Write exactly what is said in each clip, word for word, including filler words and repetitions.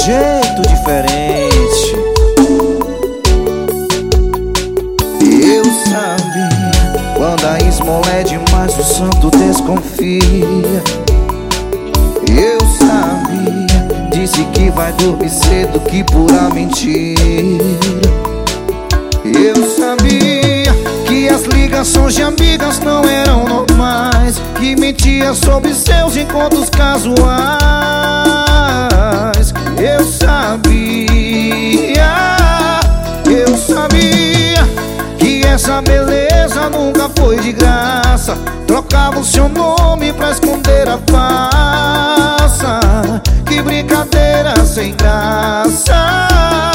jeito diferente. Eu sabia, quando a esmola é demais o santo desconfia. Eu sabia, disse que vai dormir cedo, que pura mentira. Eu sabia que as ligações de amigas não eram normais, que mentia sobre seus encontros casuais. Eu sabia, eu sabia que essa beleza nunca foi de graça. Trocava o seu nome pra esconder a farsa. Que brincadeira sem graça.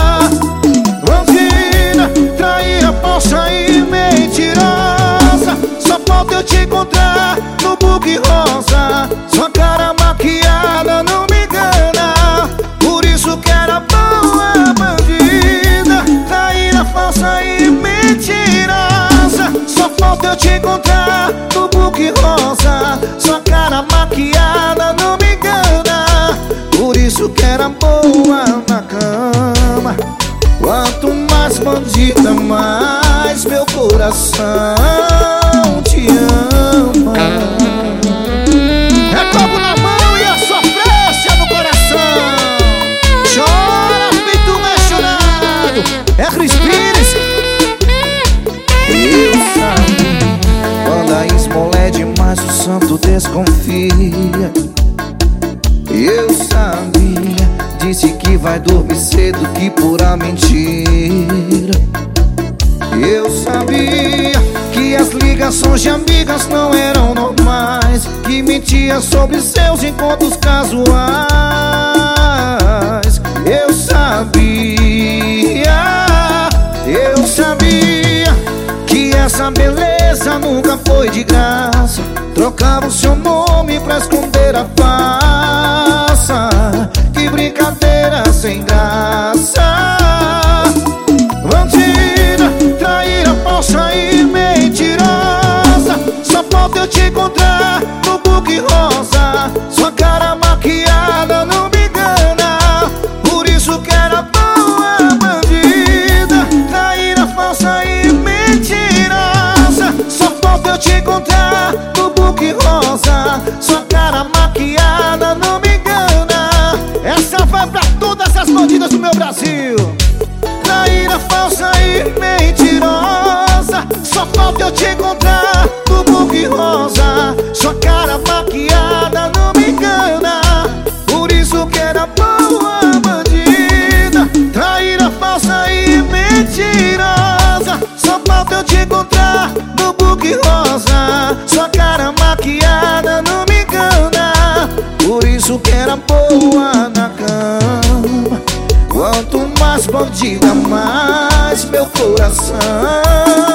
Bandida, traíra, falsa e mentirosa. Só falta eu te encontrar no book rosa. Sua cara maquiada não me engana, por isso que era boa. Bandida, traíra, falsa e mentirosa. Só falta eu te encontrar no book rosa. Sua cara maquiada não me engana, por isso que era boa na cama. Quanto mais bandida, mais meu coração te ama. É copo na mão e a sofrência no coração. Chora, feito mencionado. É Cris Pires. Eu sabia, quando a esmola é demais o santo desconfia. Eu sabia, disse que vai dormir cedo, que pura mentira. Eu sabia que as ligações de amigas não eram normais, que mentia sobre seus encontros casuais. Eu sabia, eu sabia que essa beleza nunca foi de graça. Trocava o seu nome pra esconder a farsa. Que brincadeira sem graça. Bandida, traíra, falsa e mentirosa. Só falta eu te encontrar no book rosa. Sua cara maquiada não me engana, por isso que era boa. Bandida, traíra, falsa e mentirosa. Só falta eu te encontrar no book rosa. Sua cara maquiada não me engana. Essa vai pra todas as bandidas do meu Brasil. Traíra, falsa e mentirosa. Só falta eu te encontrar no book rosa. Sua cara maquiada não me engana, por isso que era boa. Bandida, traíra, falsa e mentirosa. Só falta eu te encontrar no book rosa. Sua cara maquiada não me engana, por isso que era boa na cama. Quanto mais bandida, mais meu coração